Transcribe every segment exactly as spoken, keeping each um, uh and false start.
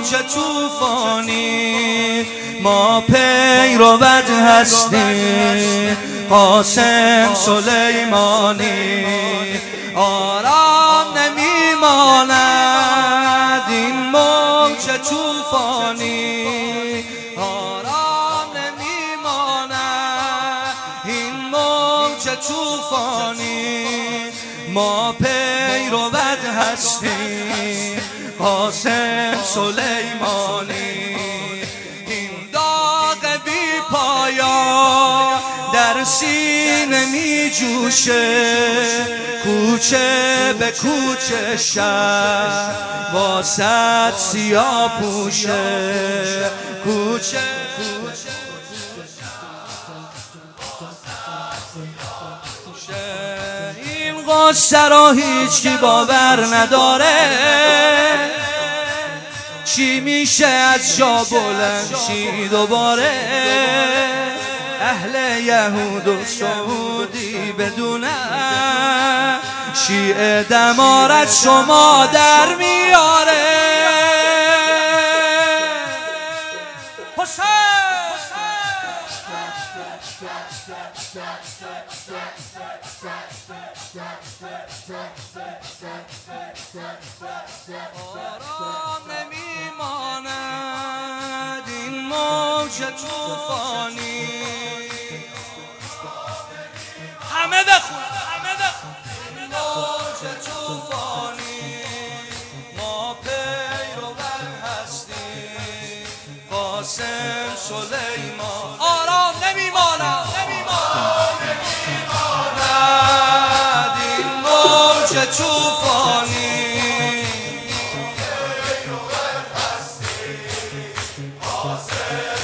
موج طوفانی ما پیروت هستیم قاسم سلیمانی. آرام نمیماند این موج طوفانی، آرام نمیماند این موج طوفانی ما پیروت هستیم قاسم سلیمانی. این داغ بی پایان در سینه می جوشه، کوچه به کوچه شهر واسط سیاه پوشه، کوچه این قصه را هیچ کی باور نداره، چی میشه از جا بلند شی دوباره. اهل یهود و سعودی بدونن شیعه دمار از شما در میاره. آرام نمیماند این موج طوفانی. همه بخون همه بخون موج طوفانی ما پیروان هستیم قاسم سلیمان. آرام نمیماند نمیماند این موج طوفانی پیروان هستیم قاسم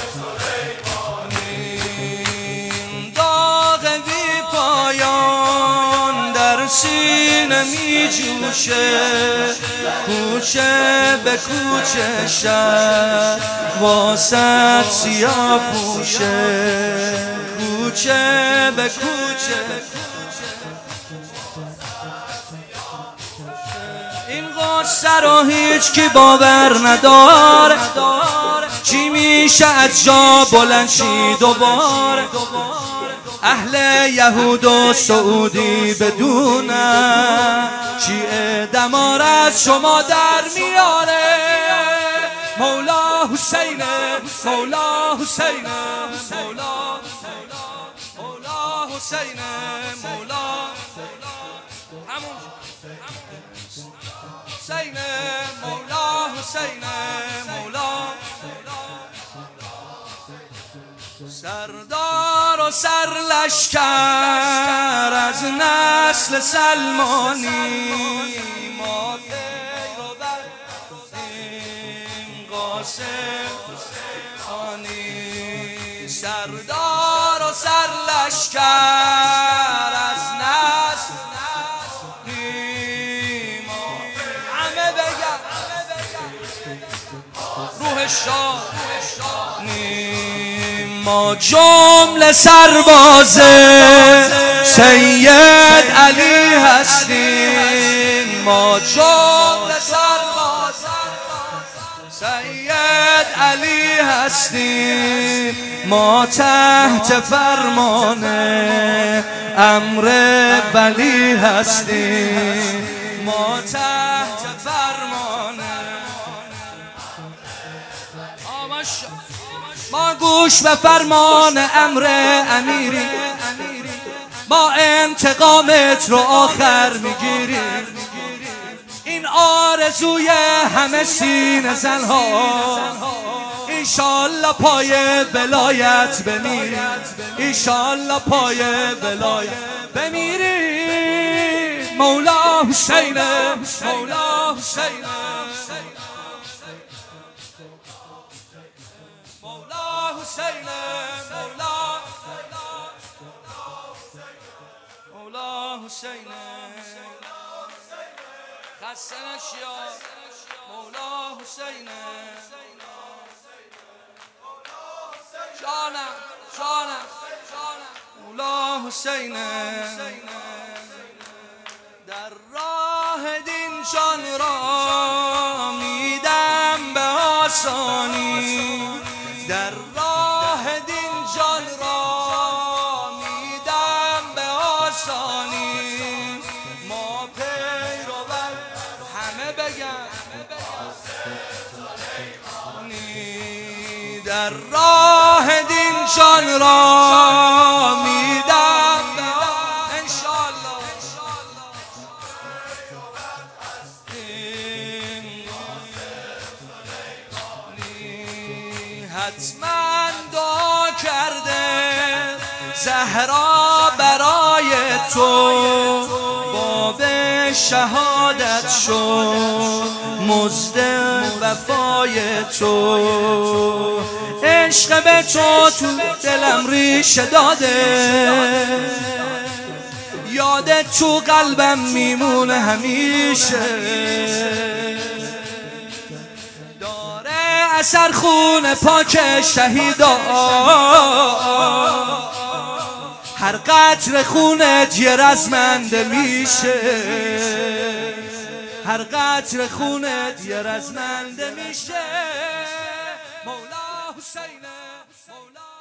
سلیمانی. داغ بی پایان در سینه می جوشه، کوچه به کوچه شهر واسط سیاه پوشه، کوچه به کوچه. این قصه رو هیچ کی باور نداره، چی میشه از جا بلند شی دوباره. اهل یهود و سعودی بدونن شیعه دمار از شما در میاره. مولا حسین مولا حسین مولا مولا حسین مولا همون حسین مولا حسین مولا سردار و سرلشکر از نسل سلمانی ما پیروان قاسم سلیمانی. سردار و سرلشکر از نسل ما همه بگن روح شاه ما جمله سرباز سید علی هستیم. ما جمله سرباز سید علی هستیم. ما تحت فرمان امر ولی هستیم. ما تحت فرمان ما گوش به فرمان امر امیری، ما انتقامت رو آخر میگیریم. این آرزوی همه سینه زنها ایشالله پای ولایت بمیریم، ایشالله پای ولایت بمیریم. مولا حسین مولا حسین مولا حسین مولا مولا حسین خسته نشیا مولا حسین جانم جانم مولا حسین در راه دین جان را میدم به جان را میدم انشالله. حتما دعا کرده زهرا برای تو، باب شهادت شد مزد وفای تو. عشق به تو تو دلم ریشه داده، یادت تو قلبم میمونه همیشه. داره اثر خون پاک شهیدا، هر قطر خونت یه رزمنده میشه، هر قطر خونت یه رزمنده میشه. مولا حسین مولا